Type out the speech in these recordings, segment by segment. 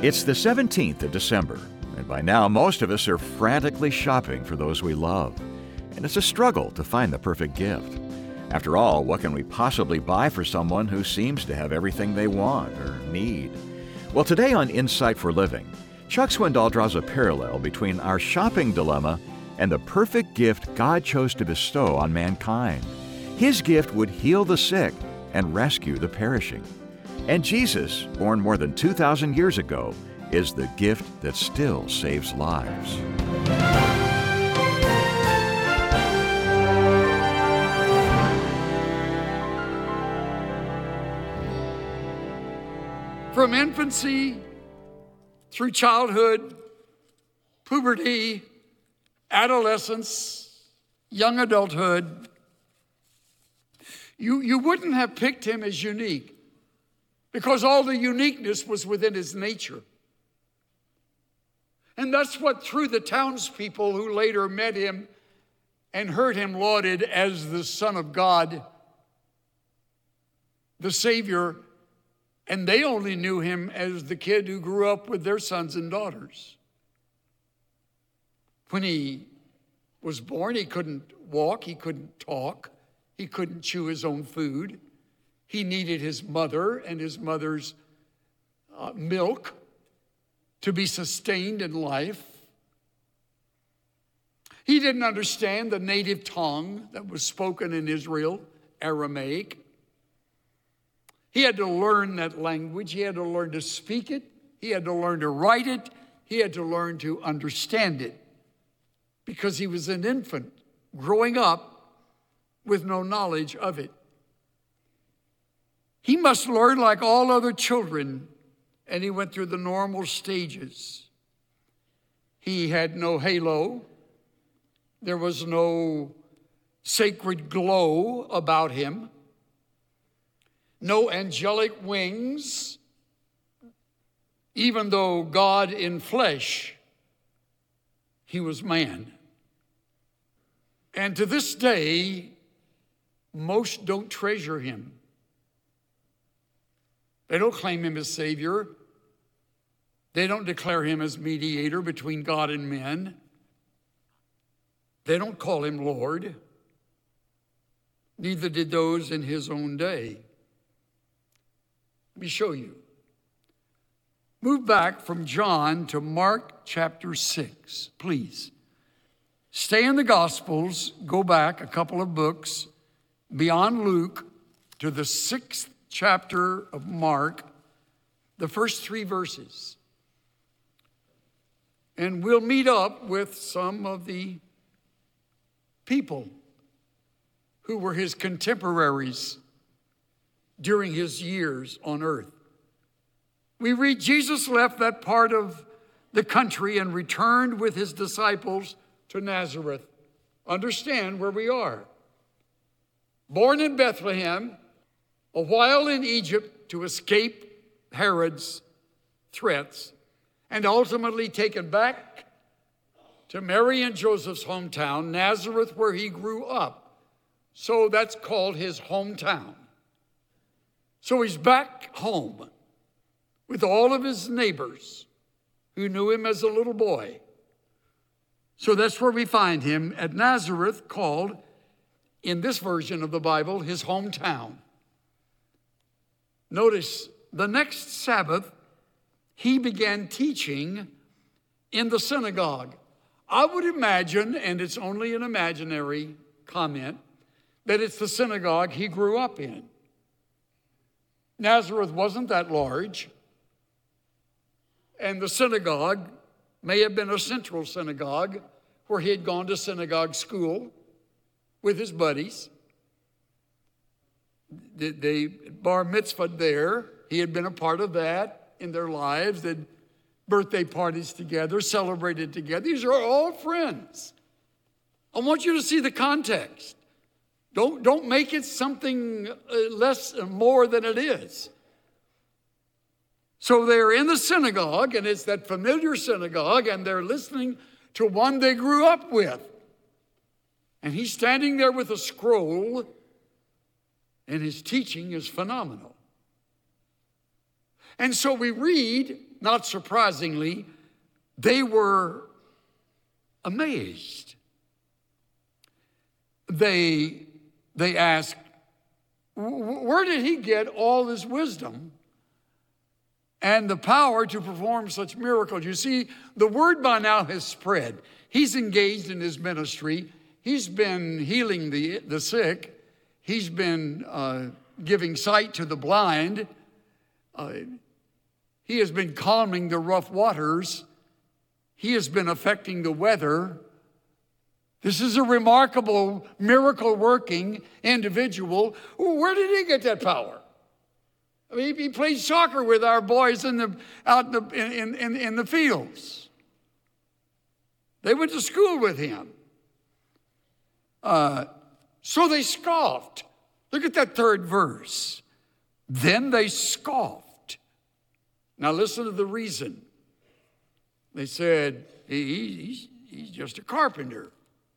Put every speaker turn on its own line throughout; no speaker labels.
It's the 17th of December, and by now most of us are frantically shopping for those we love. And it's a struggle to find the perfect gift. After all, what can we possibly buy for someone who seems to have everything they want or need? Well, today on Insight for Living, Chuck Swindoll draws a parallel between our shopping dilemma and the perfect gift God chose to bestow on mankind. His gift would heal the sick and rescue the perishing. And Jesus, born more than 2,000 years ago, is the gift that still saves lives.
From infancy through childhood, puberty, adolescence, young adulthood, you wouldn't have picked him as unique because all the uniqueness was within his nature. And that's what threw the townspeople who later met him and heard him lauded as the Son of God, the Savior, and they only knew him as the kid who grew up with their sons and daughters. When he was born, he couldn't walk, he couldn't talk, he couldn't chew his own food. He needed his mother and his mother's milk to be sustained in life. He didn't understand the native tongue that was spoken in Israel, Aramaic. He had to learn that language. He had to learn to speak it. He had to learn to write it. He had to learn to understand it because he was an infant growing up with no knowledge of it. He must learn like all other children, and he went through the normal stages. He had no halo. There was no sacred glow about him. No angelic wings, even though God in flesh, he was man. And to this day, most don't treasure him. They don't claim him as Savior. They don't declare him as mediator between God and men. They don't call him Lord. Neither did those in his own day. Let me show you. Move back from John to Mark chapter 6, please. Stay in the Gospels, go back a couple of books, beyond Luke, to the 6th chapter of Mark, the first 3 verses. And we'll meet up with some of the people who were his contemporaries during his years on earth. We read, Jesus left that part of the country and returned with his disciples to Nazareth. Understand where we are. Born in Bethlehem, a while in Egypt to escape Herod's threats, and ultimately taken back to Mary and Joseph's hometown, Nazareth, where he grew up. So that's called his hometown. So he's back home with all of his neighbors who knew him as a little boy. So that's where we find him at Nazareth, called, in this version of the Bible, his hometown. Notice, the next Sabbath, he began teaching in the synagogue. I would imagine, and it's only an imaginary comment, that it's the synagogue he grew up in. Nazareth wasn't that large, and the synagogue may have been a central synagogue where he had gone to synagogue school with his buddies. They bar mitzvahed there. He had been a part of that in their lives. They'd birthday parties together, celebrated together. These are all friends. I want you to see the context. Don't make it something less and more than it is. So they're in the synagogue, and it's that familiar synagogue, and they're listening to one they grew up with. And he's standing there with a scroll, and his teaching is phenomenal. And so we read not surprisingly, they were amazed. They asked, where did he get all this wisdom and the power to perform such miracles? You see, the word by now has spread. He's engaged in his ministry. He's been healing the sick. He's been giving sight to the blind. He has been calming the rough waters. He has been affecting the weather. This is a remarkable, miracle-working individual. Where did he get that power? I mean, he played soccer with our boys out in the fields. They went to school with him. So they scoffed. Look at that third verse. Then they scoffed. Now listen to the reason. They said, he's just a carpenter.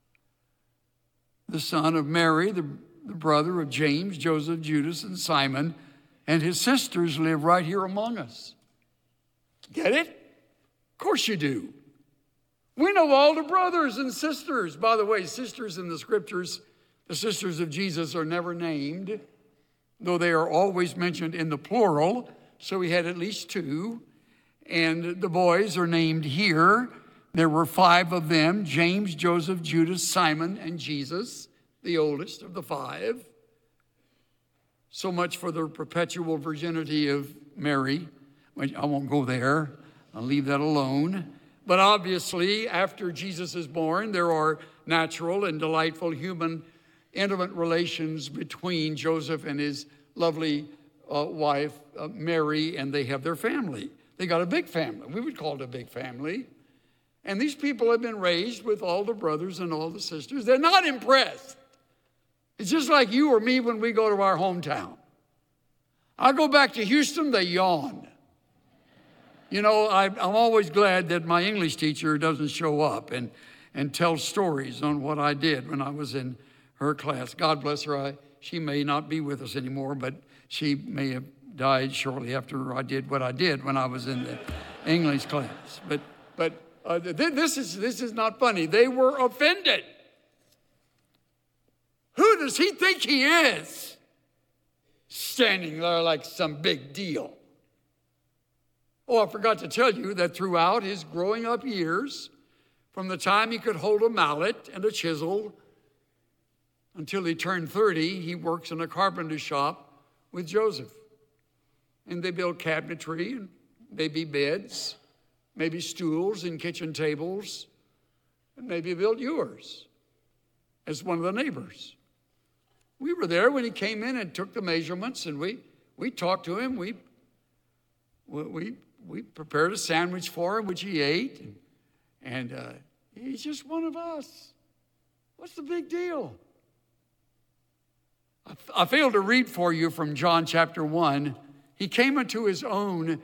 The son of Mary, the brother of James, Joseph, Judas, and Simon, and his sisters live right here among us. Get it? Of course you do. We know all the brothers and sisters. By the way, sisters in the scriptures, the sisters of Jesus are never named, though they are always mentioned in the plural. So we had at least two. And the boys are named here. There were 5 of them: James, Joseph, Judas, Simon, and Jesus, the oldest of the 5. So much for the perpetual virginity of Mary. I won't go there. I'll leave that alone. But obviously, after Jesus is born, there are natural and delightful human intimate relations between Joseph and his lovely wife, Mary, and they have their family. They got a big family. We would call it a big family. And these people have been raised with all the brothers and all the sisters. They're not impressed. It's just like you or me when we go to our hometown. I go back to Houston, they yawn. You know, I'm always glad that my English teacher doesn't show up and tell stories on what I did when I was in her class. God bless her. She may not be with us anymore, but she may have died shortly after I did what I did when I was in the English class. But this is not funny. They were offended. Who does he think he is? Standing there like some big deal. Oh, I forgot to tell you that throughout his growing up years, from the time he could hold a mallet and a chisel until he turned 30, he works in a carpenter shop with Joseph. And they build cabinetry and maybe beds, maybe stools and kitchen tables, and maybe built yours as one of the neighbors. We were there when he came in and took the measurements, and we talked to him. We prepared a sandwich for him, which he ate, and he's just one of us. What's the big deal? I failed to read for you from John chapter 1. He came into his own,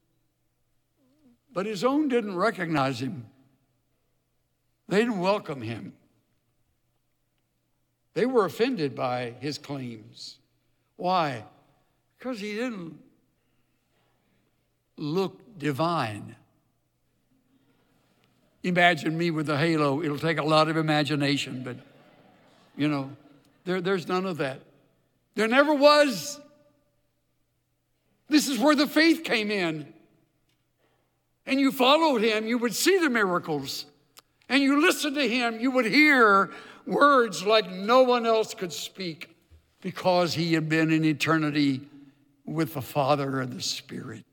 but his own didn't recognize him. They didn't welcome him. They were offended by his claims. Why? Because he didn't look divine. Imagine me with a halo. It'll take a lot of imagination, but, you know, there's none of that. There never was. This is where the faith came in. And you followed him, you would see the miracles. And you listened to him, you would hear words like no one else could speak, because he had been in eternity with the Father and the Spirit.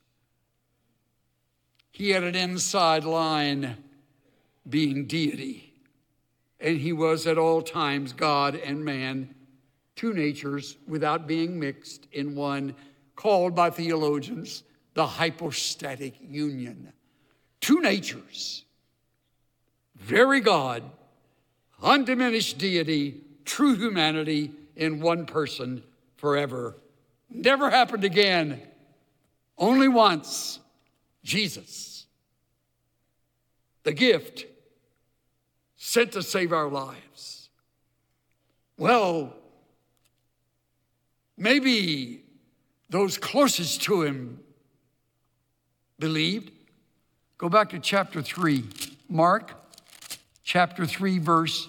He had an inside line being deity. And he was at all times God and man, two natures without being mixed in one, called by theologians the hypostatic union. Two natures, very God, undiminished deity, true humanity in one person forever. Never happened again. Only once. Jesus, the gift sent to save our lives. Well, maybe those closest to him believed. Go back to chapter 3. Mark chapter 3, verse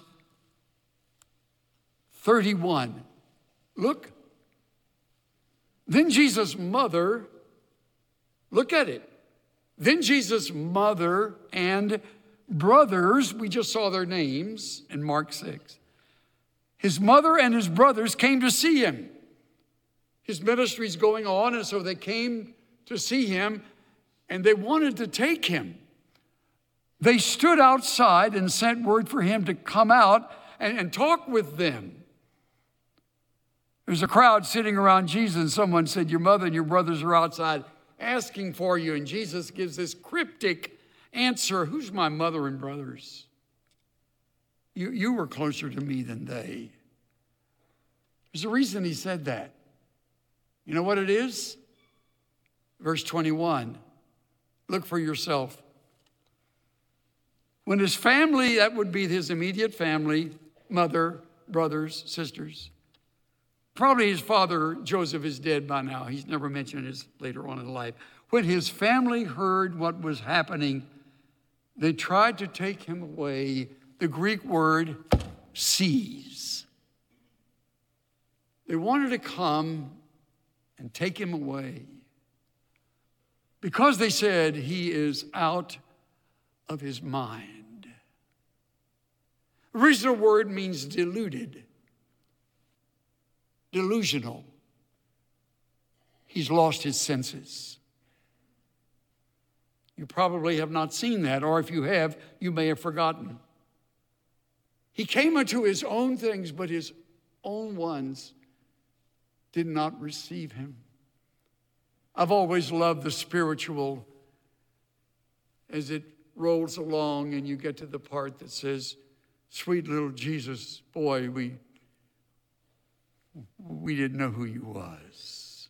31. Look. Then Jesus' mother, look at it. Then Jesus' mother and brothers, we just saw their names in Mark 6. His mother and his brothers came to see him. His ministry's going on, and so they came to see him, and they wanted to take him. They stood outside and sent word for him to come out and talk with them. There's a crowd sitting around Jesus, and someone said, your mother and your brothers are outside asking for you. And Jesus gives this cryptic answer, who's my mother and brothers? You were closer to me than they. There's a reason he said that. You know what it is? Verse 21. Look for yourself. When his family, that would be his immediate family, mother, brothers, sisters. Probably his father, Joseph, is dead by now. He's never mentioned his later on in life. When his family heard what was happening, they tried to take him away. The Greek word, seize. They wanted to come and take him away because they said he is out of his mind. The original word means deluded. Delusional. He's lost his senses. You probably have not seen that, or if you have, you may have forgotten. He came unto his own things, but his own ones did not receive him. I've always loved the spiritual as it rolls along and you get to the part that says, sweet little Jesus, boy, we didn't know who you was.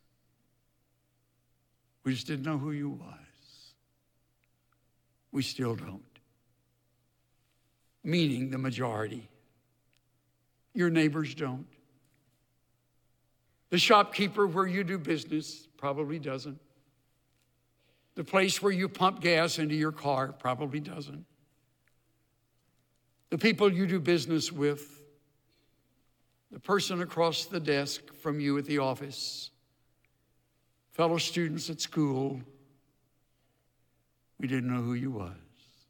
We just didn't know who you was. We still don't. Meaning the majority. Your neighbors don't. The shopkeeper where you do business probably doesn't. The place where you pump gas into your car probably doesn't. The people you do business with, the person across the desk from you at the office, fellow students at school, we didn't know who you was.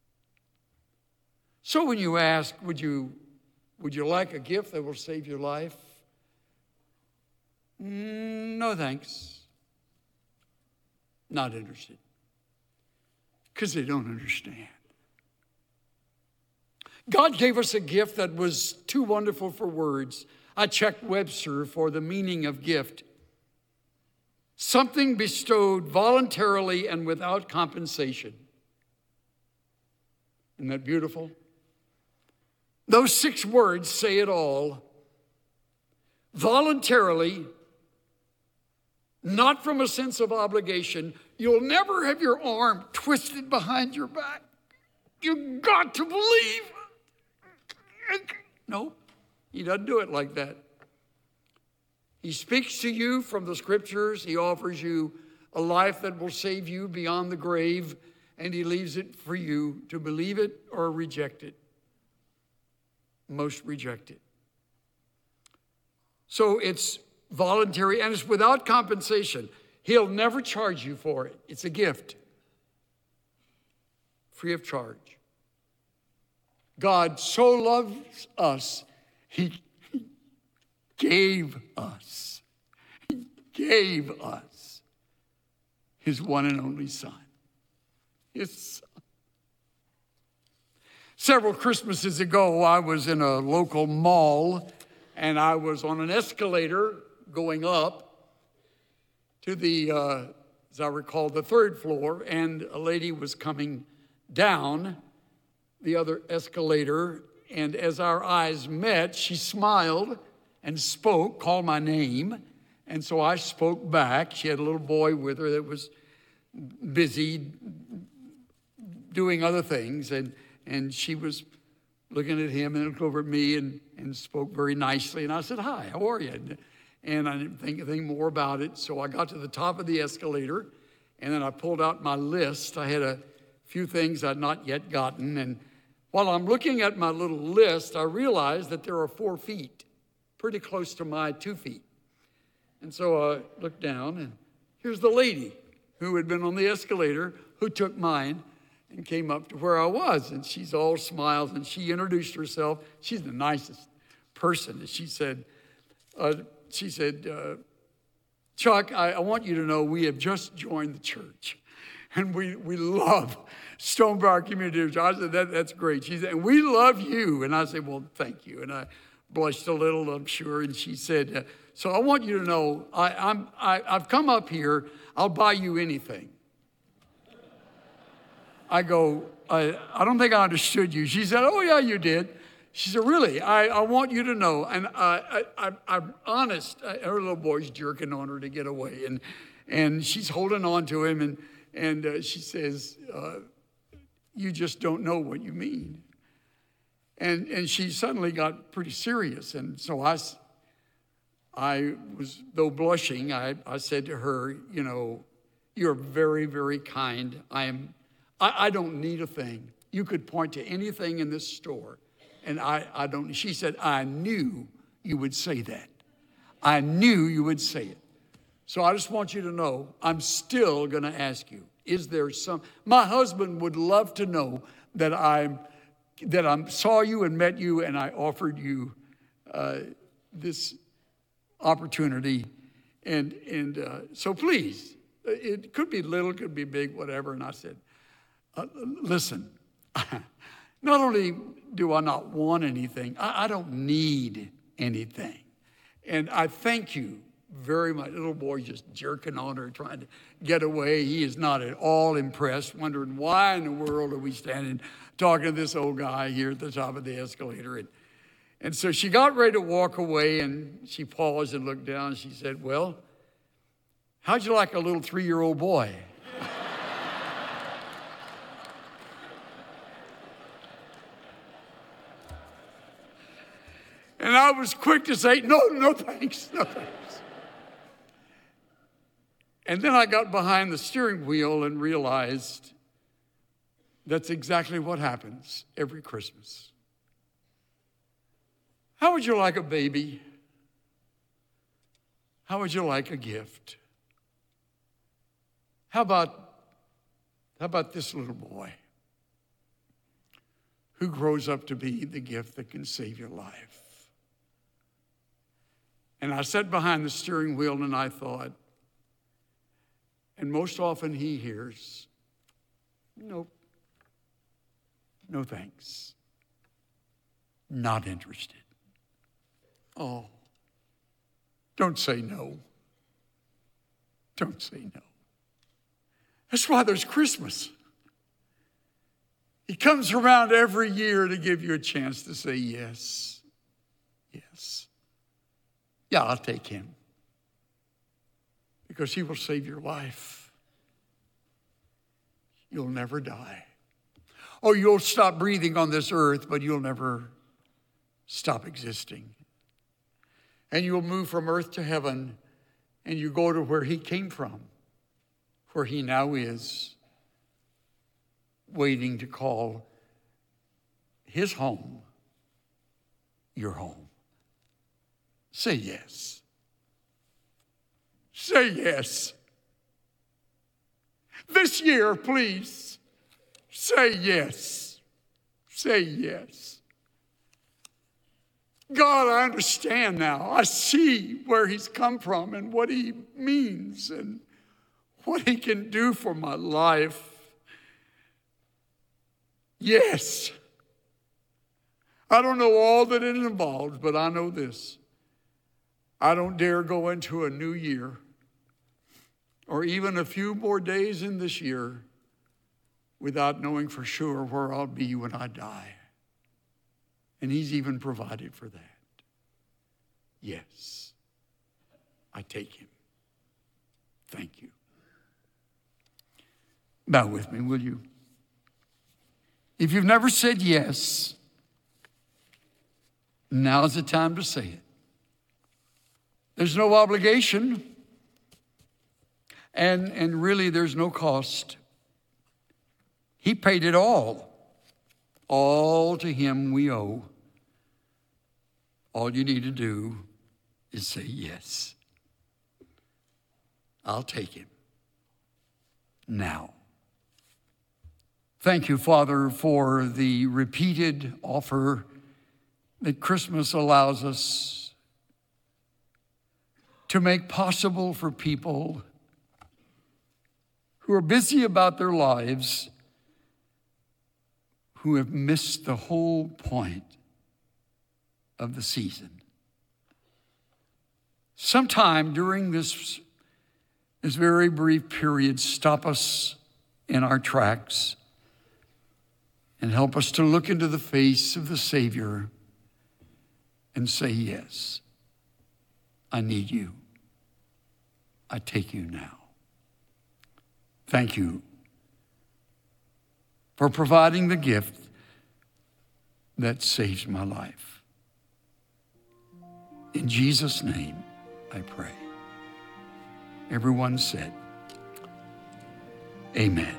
So when you ask, would you like a gift that will save your life? No, thanks. Not interested. Because they don't understand. God gave us a gift that was too wonderful for words. I checked Webster for the meaning of gift. Something bestowed voluntarily and without compensation. Isn't that beautiful? Those 6 words say it all. Voluntarily, not from a sense of obligation. You'll never have your arm twisted behind your back. You've got to believe. No, he doesn't do it like that. He speaks to you from the scriptures. He offers you a life that will save you beyond the grave, and he leaves it for you to believe it or reject it. Most reject it. So it's voluntary and it's without compensation. He'll never charge you for it. It's a gift. Free of charge. God so loves us, he gave us. He gave us his one and only Son. His Son. Several Christmases ago, I was in a local mall, and I was on an escalator going up to the, as I recall, the 3rd floor, and a lady was coming down the other escalator, and as our eyes met, she smiled and spoke, called my name, and so I spoke back. She had a little boy with her that was busy doing other thing, and she was looking at him and looked over at me and spoke very nicely. And I said, hi, how are you? And I didn't think anything more about it. So I got to the top of the escalator, And then I pulled out my list. I had a few things I'd not yet gotten. And while I'm looking at my little list, I realized that there are 4 feet, pretty close to my 2 feet. And so I looked down, and here's the lady who had been on the escalator, who took mine and came up to where I was. And she's all smiles, and she introduced herself. She's the nicest person. And she said, Chuck, I want you to know we have just joined the church, and we love Stonebriar Community Church. I said, that's great. She said, and we love you. And I said, well, thank you. And I blushed a little, I'm sure. And she said, so I want you to know, I've come up here. I'll buy you anything. I go, I don't think I understood you. She said, oh, yeah, you did. She said, really, I want you to know, and I'm honest, her little boy's jerking on her to get away, and she's holding on to him, and she says, you just don't know what you mean. And she suddenly got pretty serious, and so I was, though blushing, I said to her, you know, you're very, very kind. I don't need a thing. You could point to anything in this store. And I don't, she said, I knew you would say that. I knew you would say it. So I just want you to know, I'm still going to ask you, is there my husband would love to know that I saw you and met you and I offered you this opportunity. And so please, it could be little, could be big, whatever. And I said, listen, not only do I not want anything, I don't need anything. And I thank you very much. Little boy just jerking on her, trying to get away. He is not at all impressed, wondering why in the world are we standing talking to this old guy here at the top of the escalator. And so she got ready to walk away, and she paused and looked down. And she said, well, how'd you like a little 3-year-old boy? And I was quick to say, no thanks, no thanks. And then I got behind the steering wheel and realized that's exactly what happens every Christmas. How would you like a baby? How would you like a gift? How about this little boy who grows up to be the gift that can save your life? And I sat behind the steering wheel and I thought, and most often he hears, nope, no thanks, not interested. Oh, don't say no. Don't say no. That's why there's Christmas. He comes around every year to give you a chance to say yes, yes. Yeah, I'll take him. Because he will save your life. You'll never die. Oh, you'll stop breathing on this earth, but you'll never stop existing. And you'll move from earth to heaven, and you go to where he came from, where he now is, waiting to call his home your home. Say yes. Say yes. This year, please, say yes. Say yes. God, I understand now. I see where he's come from and what he means and what he can do for my life. Yes. I don't know all that it involves, but I know this. I don't dare go into a new year or even a few more days in this year without knowing for sure where I'll be when I die. And he's even provided for that. Yes, I take him. Thank you. Bow with me, will you? If you've never said yes, now's the time to say it. There's no obligation. And really, there's no cost. He paid it all. All to him we owe. All you need to do is say yes. I'll take him now. Thank you, Father, for the repeated offer that Christmas allows us to make possible for people who are busy about their lives, who have missed the whole point of the season. Sometime during this very brief period, stop us in our tracks and help us to look into the face of the Savior and say, yes, I need you. I take you now. Thank you for providing the gift that saves my life. In Jesus' name, I pray. Everyone said, amen.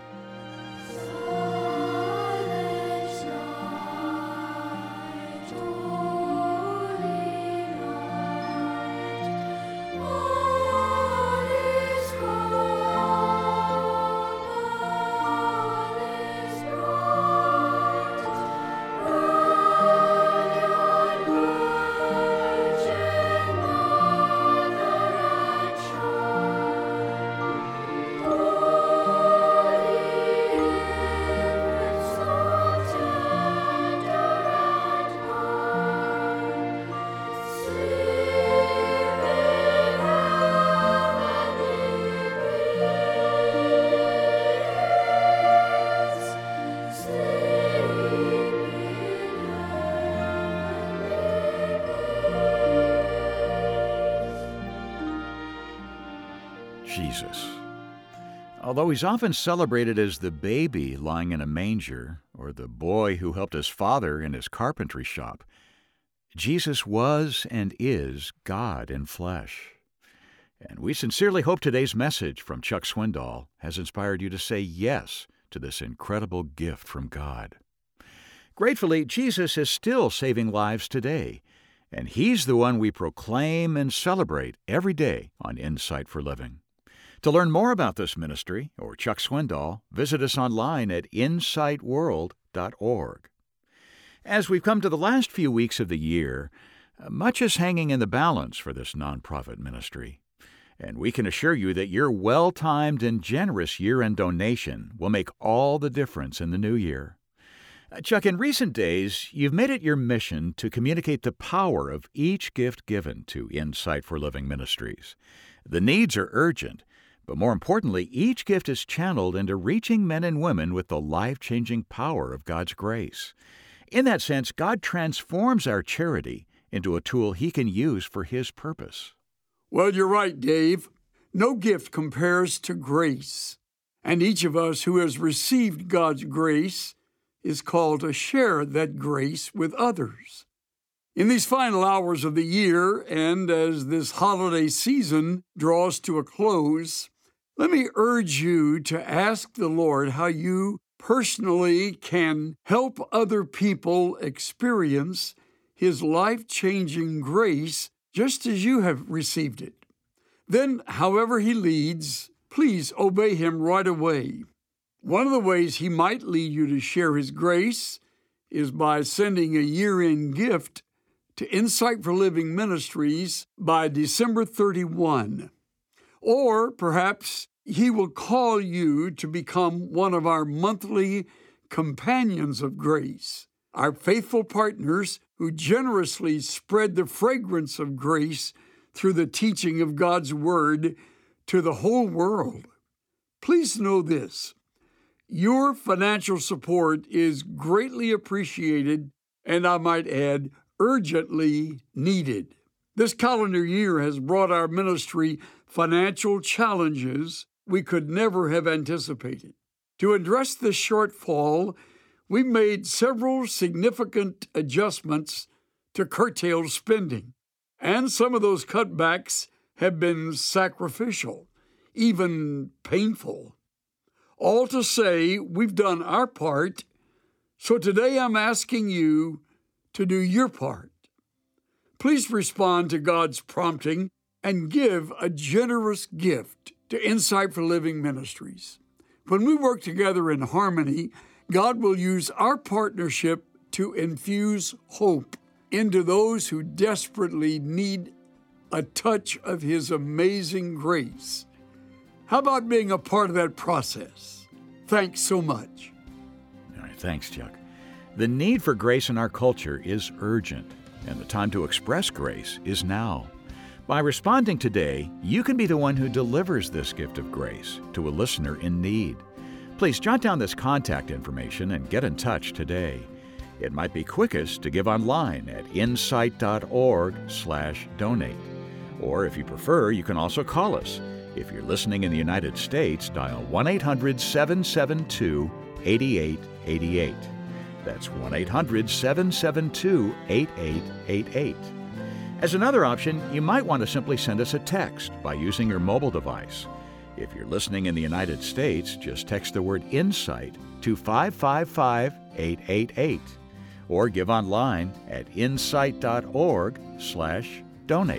Jesus. Although he's often celebrated as the baby lying in a manger or the boy who helped his father in his carpentry shop, Jesus was and is God in flesh. And we sincerely hope today's message from Chuck Swindoll has inspired you to say yes to this incredible gift from God. Gratefully, Jesus is still saving lives today, and he's the one we proclaim and celebrate every day on Insight for Living. To learn more about this ministry or Chuck Swindoll, visit us online at insightworld.org. As we've come to the last few weeks of the year, much is hanging in the balance for this nonprofit ministry. And we can assure you that your well-timed and generous year-end donation will make all the difference in the new year. Chuck, in recent days, you've made it your mission to communicate the power of each gift given to Insight for Living Ministries. The needs are urgent, but more importantly, each gift is channeled into reaching men and women with the life-changing power of God's grace. In that sense, God transforms our charity into a tool he can use for his purpose.
Well, you're right, Dave. No gift compares to grace. And each of us who has received God's grace is called to share that grace with others. In these final hours of the year, and as this holiday season draws to a close, let me urge you to ask the Lord how you personally can help other people experience his life-changing grace just as you have received it. Then, however he leads, please obey him right away. One of the ways he might lead you to share his grace is by sending a year-end gift to Insight for Living Ministries by December 31. Or perhaps he will call you to become one of our monthly companions of grace, our faithful partners who generously spread the fragrance of grace through the teaching of God's Word to the whole world. Please know this: your financial support is greatly appreciated, and I might add, urgently needed. This calendar year has brought our ministry financial challenges we could never have anticipated. To address this shortfall, we made several significant adjustments to curtail spending, and some of those cutbacks have been sacrificial. even painful. All to say, we've done our part, so today I'm asking you to do your part. Please respond to God's prompting and give a generous gift to Insight for Living Ministries. When we work together in harmony, God will use our partnership to infuse hope into those who desperately need a touch of His amazing grace. How about being a part of that process? Thanks so much.
All right, thanks, Chuck. The need for grace in our culture is urgent, and the time to express grace is now. By responding today, you can be the one who delivers this gift of grace to a listener in need. Please jot down this contact information and get in touch today. It might be quickest to give online at insight.org/donate. Or if you prefer, you can also call us. If you're listening in the United States, dial 1-800-772-8888. That's 1-800-772-8888. As another option, you might want to simply send us a text by using your mobile device. If you're listening in the United States, just text the word INSIGHT to 555-888 or give online at insight.org/donate.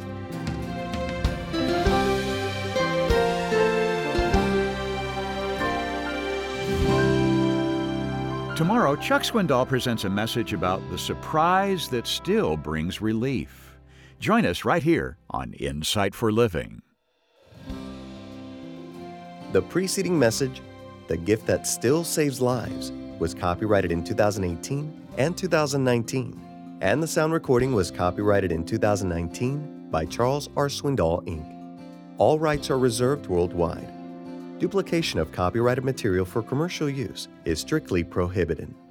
Tomorrow, Chuck Swindoll presents a message about the surprise that still brings relief. Join us right here on Insight for Living.
The preceding message, The Gift That Still Saves Lives, was copyrighted in 2018 and 2019, and the sound recording was copyrighted in 2019 by Charles R. Swindoll, Inc. All rights are reserved worldwide. Duplication of copyrighted material for commercial use is strictly prohibited.